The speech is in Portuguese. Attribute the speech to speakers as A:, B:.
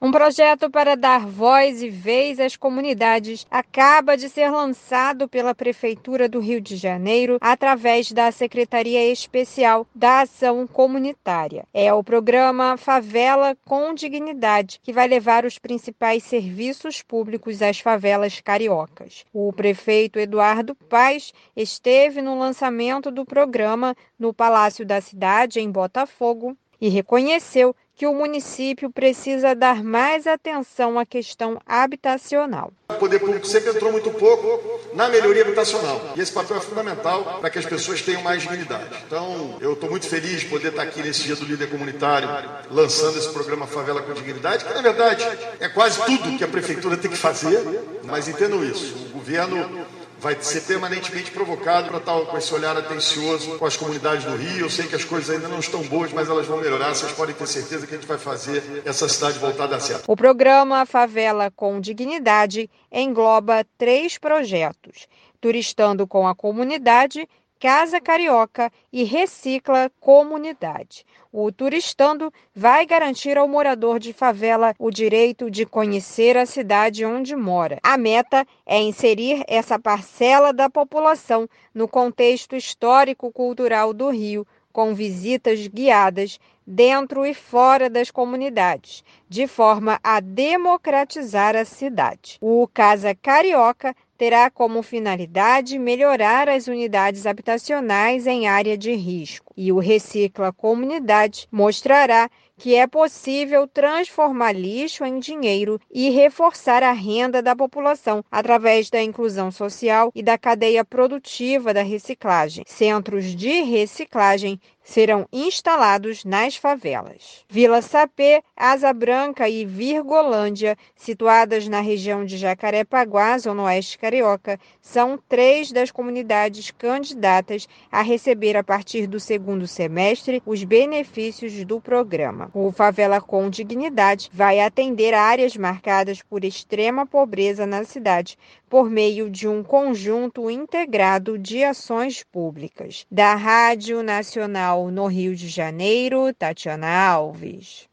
A: Um projeto para dar voz e vez às comunidades acaba de ser lançado pela Prefeitura do Rio de Janeiro através da Secretaria Especial da Ação Comunitária. É o programa Favela com Dignidade, que vai levar os principais serviços públicos às favelas cariocas. O prefeito Eduardo Paes esteve no lançamento do programa no Palácio da Cidade, em Botafogo, e reconheceu que o município precisa dar mais atenção à questão habitacional.
B: O poder público sempre entrou muito pouco na melhoria habitacional. E esse papel é fundamental para que as pessoas tenham mais dignidade. Então, eu estou muito feliz de poder estar aqui nesse dia do líder comunitário, lançando esse programa Favela com Dignidade, que na verdade é quase tudo que a prefeitura tem que fazer, mas entendam isso, o governo vai ser permanentemente provocado para estar com esse olhar atencioso com as comunidades do Rio. Eu sei que as coisas ainda não estão boas, mas elas vão melhorar. Vocês podem ter certeza que a gente vai fazer essa cidade voltar a dar certo.
A: O programa Favela com Dignidade engloba 3 projetos: Turistando com a Comunidade, Casa Carioca e Recicla Comunidade. O Turistando vai garantir ao morador de favela o direito de conhecer a cidade onde mora. A meta é inserir essa parcela da população no contexto histórico-cultural do Rio, com visitas guiadas dentro e fora das comunidades, de forma a democratizar a cidade. O Casa Carioca terá como finalidade melhorar as unidades habitacionais em área de risco, e o Recicla Comunidade mostrará que é possível transformar lixo em dinheiro e reforçar a renda da população através da inclusão social e da cadeia produtiva da reciclagem. Centros de reciclagem serão instalados nas favelas. Vila Sapê, Asa Branca e Virgolândia, situadas na região de Jacarepaguá, zona oeste carioca, são 3 das comunidades candidatas a receber a partir do segundo semestre os benefícios do programa. O Favela com Dignidade vai atender áreas marcadas por extrema pobreza na cidade, por meio de um conjunto integrado de ações públicas. Da Rádio Nacional no Rio de Janeiro, Tatiana Alves.